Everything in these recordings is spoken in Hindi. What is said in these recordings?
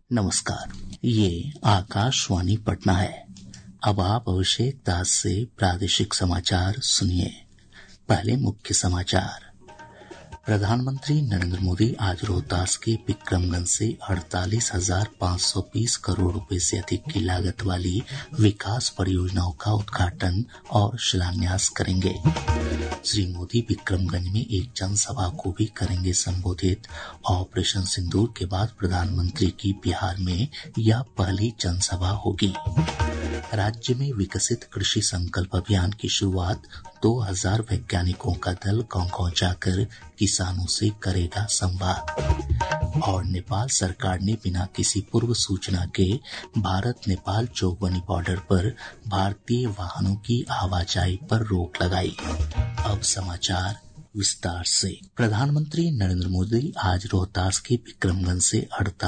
नमस्कार, ये आकाशवाणी पटना है। अब आप अभिषेक दास से प्रादेशिक समाचार सुनिए। पहले मुख्य समाचार। प्रधानमंत्री नरेंद्र मोदी आज रोहतास के विक्रमगंज से 48,520 करोड़ रुपए से अधिक की लागत वाली विकास परियोजनाओं का उद्घाटन और शिलान्यास करेंगे। श्री मोदी विक्रमगंज में एक जनसभा को भी करेंगे संबोधित। ऑपरेशन सिंदूर के बाद प्रधानमंत्री की बिहार में यह पहली जनसभा होगी। राज्य में विकसित कृषि संकल्प अभियान की शुरुआत 2000 वैज्ञानिकों का दल गांव-गांव जाकर किसानों से करेगा संवाद। और नेपाल सरकार ने बिना किसी पूर्व सूचना के भारत नेपाल जोगबनी बॉर्डर पर भारतीय वाहनों की आवाजाही पर रोक लगाई। अब समाचार विस्तार से। प्रधानमंत्री नरेंद्र मोदी आज रोहतास के विक्रमगंज से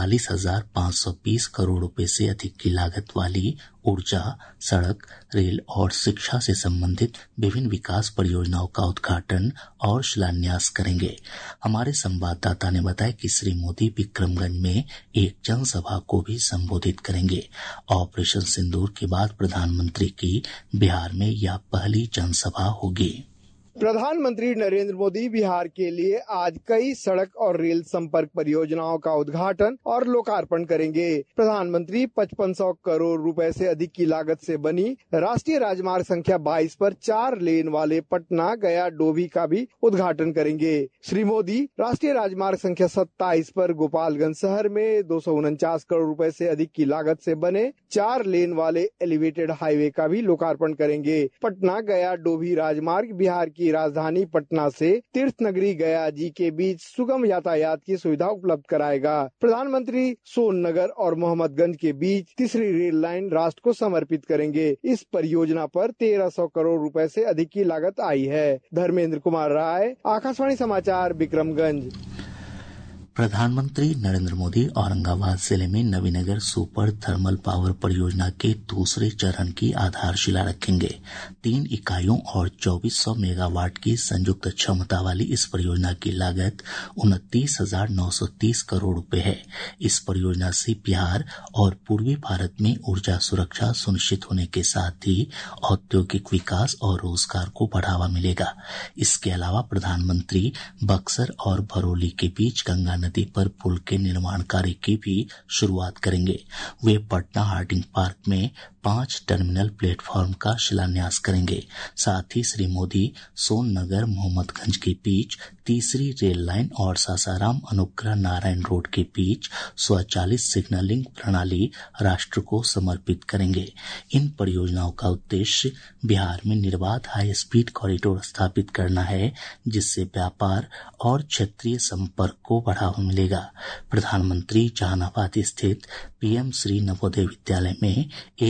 48,520 करोड़ रुपए से अधिक की लागत वाली ऊर्जा, सड़क, रेल और शिक्षा से संबंधित विभिन्न विकास परियोजनाओं का उद्घाटन और शिलान्यास करेंगे। हमारे संवाददाता ने बताया कि श्री मोदी विक्रमगंज में एक जनसभा को भी संबोधित करेंगे। ऑपरेशन सिंदूर के बाद प्रधानमंत्री की बिहार में यह पहली जनसभा होगी। प्रधानमंत्री नरेंद्र मोदी बिहार के लिए आज कई सड़क और रेल संपर्क परियोजनाओं का उद्घाटन और लोकार्पण करेंगे। प्रधानमंत्री 5500 करोड़ रुपए से अधिक की लागत से बनी राष्ट्रीय राजमार्ग संख्या 22 पर 4 लेन वाले पटना गया डोभी का भी उद्घाटन करेंगे। श्री मोदी राष्ट्रीय राजमार्ग संख्या 27 पर गोपालगंज शहर में 249 करोड़ रुपए से अधिक की लागत से बने 4 लेन वाले एलिवेटेड हाईवे का भी लोकार्पण करेंगे। पटना गया डोभी राजमार्ग बिहार की राजधानी पटना से तीर्थ नगरी गया जी के बीच सुगम यातायात की सुविधा उपलब्ध कराएगा। प्रधानमंत्री सोननगर और मोहम्मदगंज के बीच तीसरी रेल लाइन राष्ट्र को समर्पित करेंगे। इस परियोजना पर 1300 करोड़ रुपए से अधिक की लागत आई है। धर्मेंद्र कुमार राय, आकाशवाणी समाचार, विक्रमगंज। प्रधानमंत्री नरेंद्र मोदी औरंगाबाद जिले में नवीनगर सुपर थर्मल पावर परियोजना के दूसरे चरण की आधारशिला रखेंगे। 3 इकाइयों और 2400 मेगावाट की संयुक्त क्षमता वाली इस परियोजना की लागत 29,930 करोड़ रुपए है। इस परियोजना से बिहार और पूर्वी भारत में ऊर्जा सुरक्षा सुनिश्चित होने के साथ ही औद्योगिक विकास और रोजगार को बढ़ावा मिलेगा। इसके अलावा प्रधानमंत्री बक्सर और भरौली के बीच गंगा नदी पर पुल के निर्माण कार्य की भी शुरुआत करेंगे। वे पटना हार्डिंग पार्क में 5 टर्मिनल प्लेटफॉर्म का शिलान्यास करेंगे। साथ ही श्री मोदी सोननगर मोहम्मदगंज के बीच तीसरी रेल लाइन और सासाराम अनुग्रह नारायण रोड के बीच स्वचालित सिग्नलिंग प्रणाली राष्ट्र को समर्पित करेंगे। इन परियोजनाओं का उद्देश्य बिहार में निर्बाध हाई स्पीड कॉरिडोर स्थापित करना है, जिससे व्यापार और क्षेत्रीय संपर्क को बढ़ावा मिलेगा। प्रधानमंत्री जहानाबाद स्थित पीएम श्री नवोदय विद्यालय में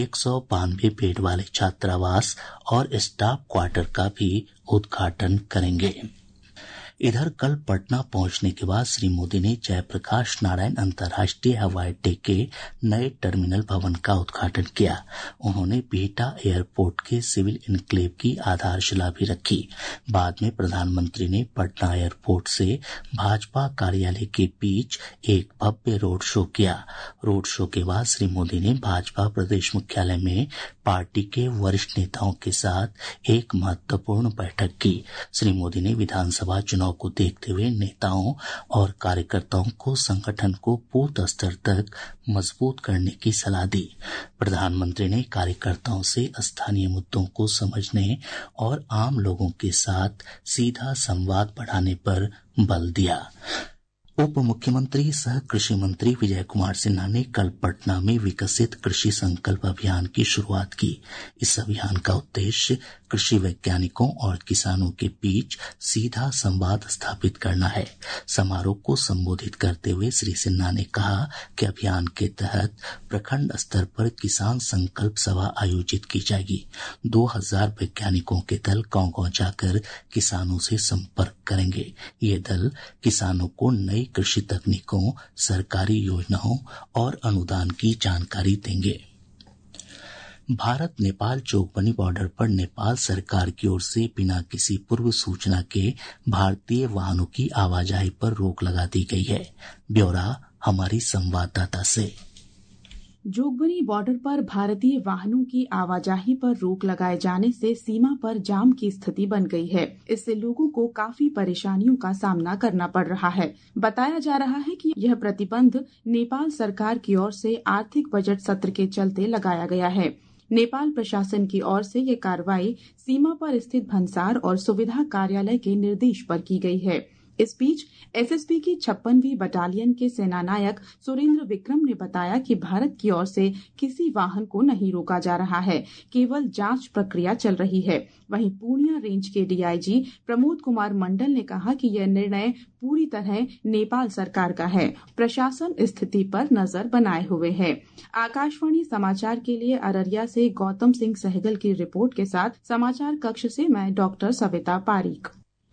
192 बेड वाले छात्रावास और स्टाफ क्वार्टर का भी उद्घाटन करेंगे। इधर कल पटना पहुंचने के बाद श्री मोदी ने जयप्रकाश नारायण अंतर्राष्ट्रीय हवाई अड्डे के नए टर्मिनल भवन का उद्घाटन किया। उन्होंने बिहटा एयरपोर्ट के सिविल इनक्लेव की आधारशिला भी रखी। बाद में प्रधानमंत्री ने पटना एयरपोर्ट से भाजपा कार्यालय के बीच एक भव्य रोड शो किया। रोड शो के बाद श्री मोदी ने भाजपा प्रदेश मुख्यालय में पार्टी के वरिष्ठ नेताओं के साथ एक महत्वपूर्ण बैठक की। श्री मोदी ने विधानसभा चुनाव को देखते हुए नेताओं और कार्यकर्ताओं को संगठन को बूथ स्तर तक मजबूत करने की सलाह दी। प्रधानमंत्री ने कार्यकर्ताओं से स्थानीय मुद्दों को समझने और आम लोगों के साथ सीधा संवाद बढ़ाने पर बल दिया। उप मुख्यमंत्री सह कृषि मंत्री विजय कुमार सिन्हा ने कल पटना में विकसित कृषि संकल्प अभियान की शुरुआत की। इस अभियान का उद्देश्य कृषि वैज्ञानिकों और किसानों के बीच सीधा संवाद स्थापित करना है। समारोह को संबोधित करते हुए श्री सिन्हा ने कहा कि अभियान के तहत प्रखंड स्तर पर किसान संकल्प सभा आयोजित की जाएगी। 2000 वैज्ञानिकों के दल गांव-गांव जाकर किसानों से संपर्क करेंगे। ये दल किसानों को नई कृषि तकनीकों, सरकारी योजनाओं और अनुदान की जानकारी देंगे। भारत नेपाल जोगबनी बॉर्डर पर नेपाल सरकार की ओर से बिना किसी पूर्व सूचना के भारतीय वाहनों की आवाजाही पर रोक लगा दी गई है। ब्यौरा हमारी संवाददाता से। जोगबनी बॉर्डर पर भारतीय वाहनों की आवाजाही पर रोक लगाए जाने से सीमा पर जाम की स्थिति बन गई है। इससे लोगों को काफी परेशानियों का सामना करना पड़ रहा है। बताया जा रहा है कि यह प्रतिबंध नेपाल सरकार की ओर से आर्थिक बजट सत्र के चलते लगाया गया है। नेपाल प्रशासन की ओर से ये कार्रवाई सीमा पर स्थित भंसार और सुविधा कार्यालय के निर्देश पर की गई है। इस बीच एसएसबी की 56वीं बटालियन के सेनानायक सुरेंद्र विक्रम ने बताया कि भारत की ओर से किसी वाहन को नहीं रोका जा रहा है, केवल जांच प्रक्रिया चल रही है। वहीं पूर्णिया रेंज के डीआईजी प्रमोद कुमार मंडल ने कहा कि यह निर्णय पूरी तरह नेपाल सरकार का है। प्रशासन स्थिति पर नजर बनाए हुए है। आकाशवाणी समाचार के लिए अररिया से गौतम सिंह सहगल की रिपोर्ट के साथ समाचार कक्ष से मैं डॉक्टर सविता पारीक।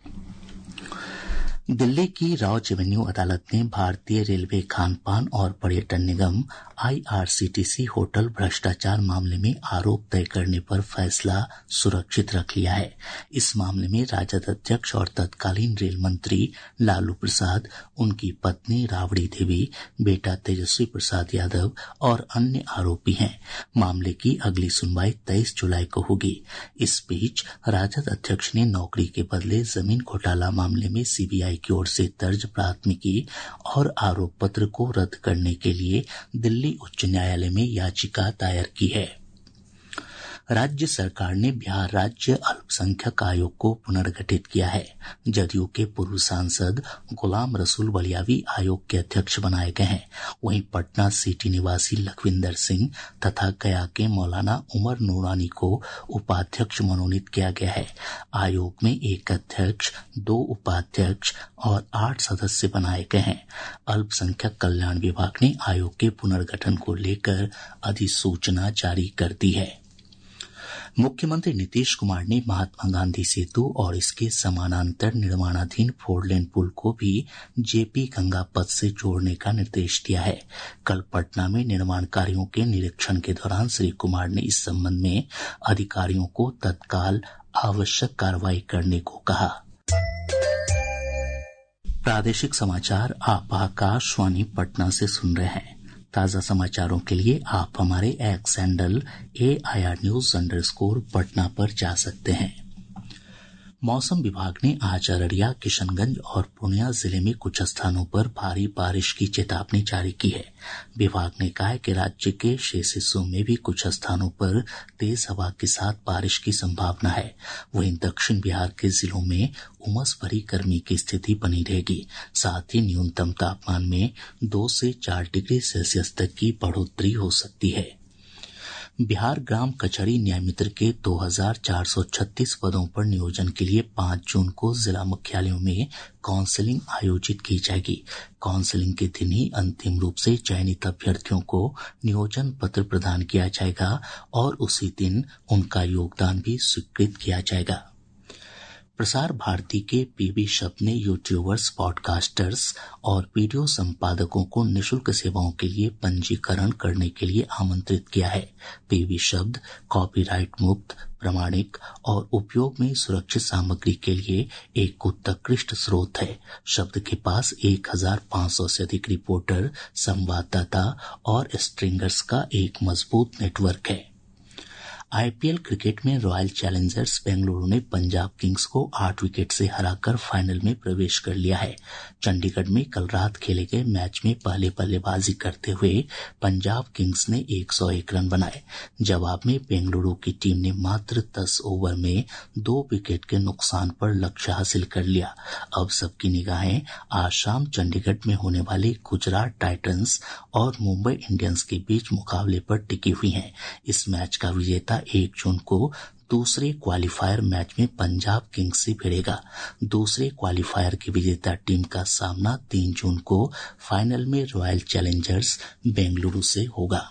दिल्ली की रॉज एवेन्यू अदालत ने भारतीय रेलवे खानपान और पर्यटन निगम आईआरसीटीसी होटल भ्रष्टाचार मामले में आरोप तय करने पर फैसला सुरक्षित रख लिया है। इस मामले में राजद अध्यक्ष और तत्कालीन रेल मंत्री लालू प्रसाद, उनकी पत्नी राबड़ी देवी, बेटा तेजस्वी प्रसाद यादव और अन्य आरोपी हैं। मामले की अगली सुनवाई 23 जुलाई को होगी। इस बीच राजद अध्यक्ष ने नौकरी के बदले जमीन घोटाला मामले में सीबीआई की ओर से दर्ज प्राथमिकी और आरोप पत्र को रद्द करने के लिए दिल्ली उच्च न्यायालय में याचिका दायर की है। राज्य सरकार ने बिहार राज्य अल्पसंख्यक आयोग को पुनर्गठित किया है। जदयू के पूर्व सांसद गुलाम रसूल बलियावी आयोग के अध्यक्ष बनाए गए हैं। वहीं पटना सिटी निवासी लखविंदर सिंह तथा गया के मौलाना उमर नूरानी को उपाध्यक्ष मनोनीत किया गया है। आयोग में एक अध्यक्ष, 2 उपाध्यक्ष और 8 सदस्य बनाए गए हैं। अल्पसंख्यक कल्याण विभाग ने आयोग के पुनर्गठन को लेकर अधिसूचना जारी कर दी है। मुख्यमंत्री नीतीश कुमार ने महात्मा गांधी सेतु और इसके समानांतर निर्माणाधीन 4 लेन पुल को भी जेपी गंगा पथ से जोड़ने का निर्देश दिया है। कल पटना में निर्माण कार्यों के निरीक्षण के दौरान श्री कुमार ने इस संबंध में अधिकारियों को तत्काल आवश्यक कार्रवाई करने को कहा। प्रादेशिक समाचार आप आकाशवाणी पटना से सुन रहे हैं। ताज़ा समाचारों के लिए आप हमारे X handle AIR News _ Patna पर जा सकते हैं। मौसम विभाग ने आज अररिया, किशनगंज और पूर्णिया जिले में कुछ स्थानों पर भारी बारिश की चेतावनी जारी की है। विभाग ने कहा है कि राज्य के शेष हिस्सों में भी कुछ स्थानों पर तेज हवा के साथ बारिश की संभावना है। वहीं दक्षिण बिहार के जिलों में उमस भरी गर्मी की स्थिति बनी रहेगी। साथ ही न्यूनतम तापमान में 2 से 4 डिग्री सेल्सियस तक की बढ़ोतरी हो सकती है। बिहार ग्राम कचहरी न्यायमित्र के 2436 पदों पर नियोजन के लिए 5 जून को जिला मुख्यालयों में काउंसलिंग आयोजित की जाएगी। काउंसलिंग के दिन ही अंतिम रूप से चयनित अभ्यर्थियों को नियोजन पत्र प्रदान किया जाएगा और उसी दिन उनका योगदान भी स्वीकृत किया जाएगा। प्रसार भारती के पीबी शब्द ने यूट्यूबर्स, पॉडकास्टर्स और वीडियो संपादकों को निःशुल्क सेवाओं के लिए पंजीकरण करने के लिए आमंत्रित किया है। पीबी शब्द कॉपीराइट मुक्त, प्रामाणिक और उपयोग में सुरक्षित सामग्री के लिए एक उत्कृष्ट स्रोत है। शब्द के पास 1500 से अधिक रिपोर्टर, संवाददाता और स्ट्रिंगर्स का एक मजबूत नेटवर्क है। आईपीएल क्रिकेट में रॉयल चैलेंजर्स बेंगलुरु ने पंजाब किंग्स को 8 विकेट से हराकर फाइनल में प्रवेश कर लिया है। चंडीगढ़ में कल रात खेले गए मैच में पहले बल्लेबाजी करते हुए पंजाब किंग्स ने 101 रन बनाए। जवाब में बेंगलुरु की टीम ने मात्र 10 ओवर में 2 विकेट के नुकसान पर लक्ष्य हासिल कर लिया। अब सबकी निगाहें आज शाम चंडीगढ़ में होने वाले गुजरात टाइटंस और मुंबई इंडियंस के बीच मुकाबले पर टिकी हुई हैं। इस मैच का विजेता 1 जून को दूसरे क्वालीफायर मैच में पंजाब किंग्स से भिड़ेगा। दूसरे क्वालीफायर की विजेता टीम का सामना 3 जून को फाइनल में रॉयल चैलेंजर्स बेंगलुरु से होगा।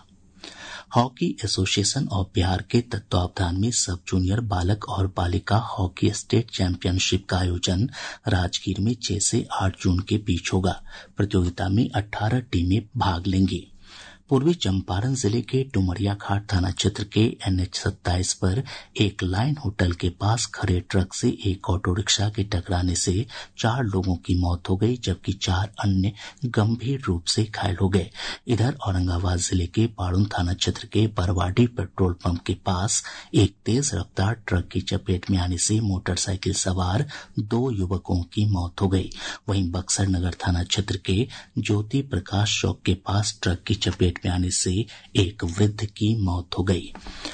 हॉकी एसोसिएशन ऑफ बिहार के तत्वावधान में सब जूनियर बालक और बालिका हॉकी स्टेट चैंपियनशिप का आयोजन राजगीर में 6 से 8 जून के बीच होगा। प्रतियोगिता में 18 टीमें भाग लेंगी। पूर्वी चंपारण जिले के डुमरिया घाट थाना क्षेत्र के NH-27 पर एक लाइन होटल के पास खड़े ट्रक से एक ऑटो रिक्शा के टकराने से 4 लोगों की मौत हो गई, जबकि 4 अन्य गंभीर रूप से घायल हो गए। इधर औरंगाबाद जिले के पाड़ुन थाना क्षेत्र के बरवाडी पेट्रोल पंप के पास एक तेज रफ्तार ट्रक की चपेट में आने से मोटरसाइकिल सवार 2 युवकों की मौत हो गई। वहीं बक्सर नगर थाना क्षेत्र के ज्योति प्रकाश चौक के पास ट्रक की चपेट में आने से एक वृद्ध की मौत हो गई।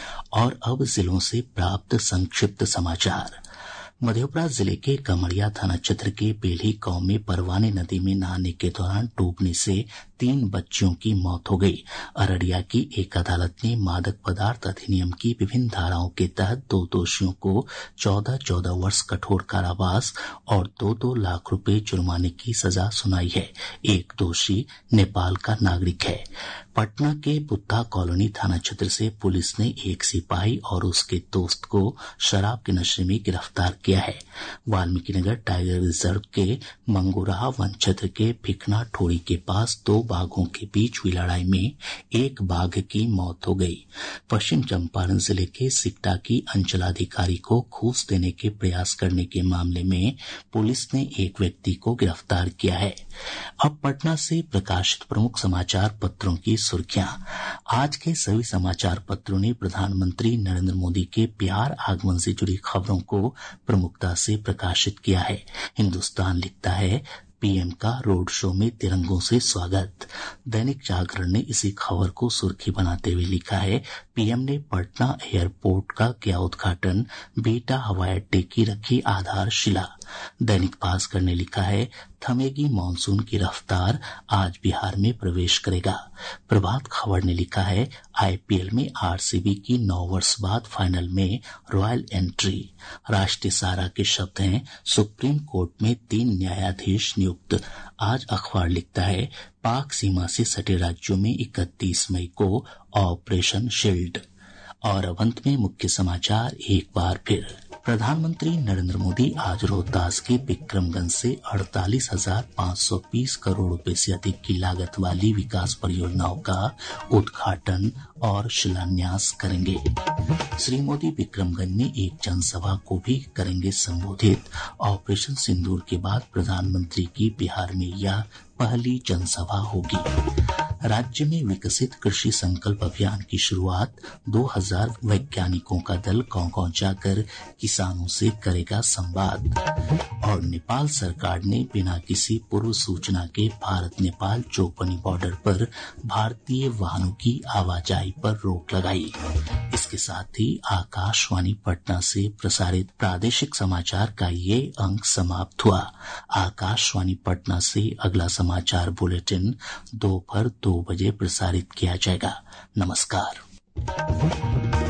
और अब जिलों से प्राप्त संक्षिप्त समाचार। मधेपुरा जिले के कमरिया थाना क्षेत्र के बेल्ही गांव में परवानी नदी में नहाने के दौरान डूबने से 3 बच्चियों की मौत हो गई। अररिया की एक अदालत ने मादक पदार्थ अधिनियम की विभिन्न धाराओं के तहत 2 दोषियों को 14-14 वर्ष कठोर कारावास और 2-2 लाख रुपए जुर्माने की सजा सुनाई है। एक दोषी नेपाल का नागरिक है। पटना के बुद्धा कॉलोनी थाना क्षेत्र से पुलिस ने एक सिपाही और उसके दोस्त को शराब के नशे में गिरफ्तार किया है। वाल्मीकिनगर टाइगर रिजर्व के मंगोराहा वन क्षेत्र के फिकना ठोड़ी के पास 2 बाघों के बीच हुई लड़ाई में एक बाघ की मौत हो गई। पश्चिम चंपारण जिले के सिकटा की अंचलाधिकारी को घूस देने के प्रयास करने के मामले में पुलिस ने एक व्यक्ति को गिरफ्तार किया है। अब पटना से प्रकाशित प्रमुख समाचार पत्रों की सुर्खियां। आज के सभी समाचार पत्रों ने प्रधानमंत्री नरेंद्र मोदी के बिहार आगमन से जुड़ी खबरों को प्रमुखता से प्रकाशित किया है। हिन्दुस्तान लिखता है, पीएम का रोड शो में तिरंगों से स्वागत। दैनिक जागरण ने इसी खबर को सुर्खी बनाते हुए लिखा है, पीएम ने पटना एयरपोर्ट का किया उद्घाटन, बिहटा हवाई अड्डे की रखी आधारशिला। दैनिक भास्कर ने लिखा है, थमेगी मानसून की रफ्तार, आज बिहार में प्रवेश करेगा। प्रभात खबर ने लिखा है, आईपीएल में आरसीबी की 9 वर्ष बाद फाइनल में रॉयल एंट्री। राष्ट्रीय सहारा के शब्द हैं, सुप्रीम कोर्ट में 3 न्यायाधीश नियुक्त। आज अखबार लिखता है, पाक सीमा से सटे राज्यों में 31 मई को ऑपरेशन शील्ड। और अब अंत में मुख्य समाचार एक बार फिर। प्रधानमंत्री नरेंद्र मोदी आज रोहतास के विक्रमगंज से 48,520 करोड़ रुपए से अधिक की लागत वाली विकास परियोजनाओं का उद्घाटन और शिलान्यास करेंगे। श्री मोदी विक्रमगंज में एक जनसभा को भी करेंगे संबोधित। ऑपरेशन सिंदूर के बाद प्रधानमंत्री की बिहार में यह पहली जनसभा होगी। राज्य में विकसित कृषि संकल्प अभियान की शुरुआत, 2000 वैज्ञानिकों का दल गांव-गांव जाकर किसानों से करेगा संवाद। और नेपाल सरकार ने बिना किसी पूर्व सूचना के भारत नेपाल चौपनी बॉर्डर पर भारतीय वाहनों की आवाजाही पर रोक लगाई। इसके साथ ही आकाशवाणी पटना से प्रसारित प्रादेशिक समाचार का ये अंक समाप्त हुआ। आकाशवाणी पटना से अगला समाचार बुलेटिन दोपहर 2 बजे प्रसारित किया जाएगा। नमस्कार।